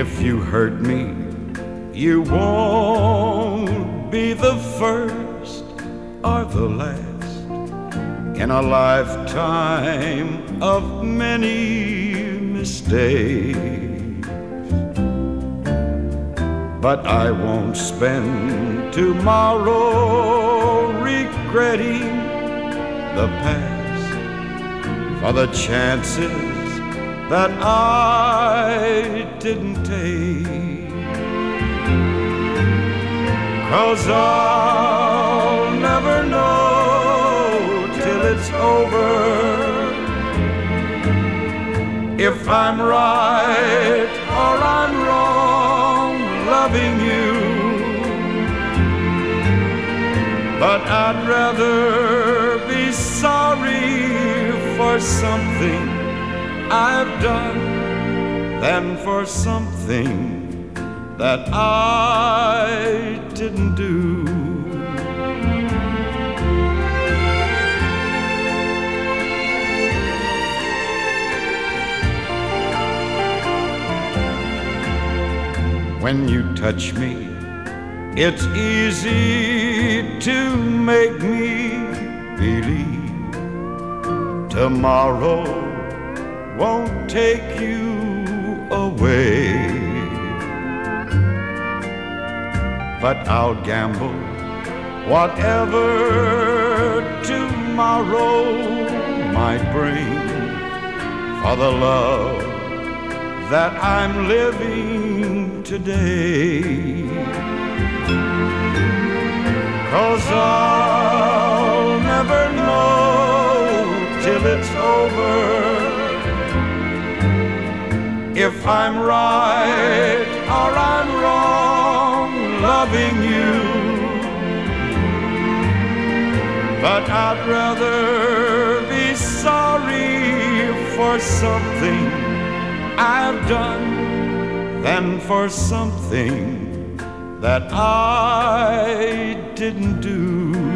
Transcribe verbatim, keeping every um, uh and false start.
If you hurt me, you won't be the first or the last in a lifetime of many mistakes. But I won't spend tomorrow regretting the past for the chances that I didn't take. 'Cause I'll never know till it's over if I'm right or I'm wrong loving you. But I'd rather be sorry for something I've done than for something that I didn't do. When you touch me, it's easy to make me believe tomorrow won't take you away. But I'll gamble whatever tomorrow might bring for the love that I'm living today. 'Cause I'll never know till it's over if I'm right or I'm wrong loving you. But I'd rather be sorry for something I've done than for something that I didn't do.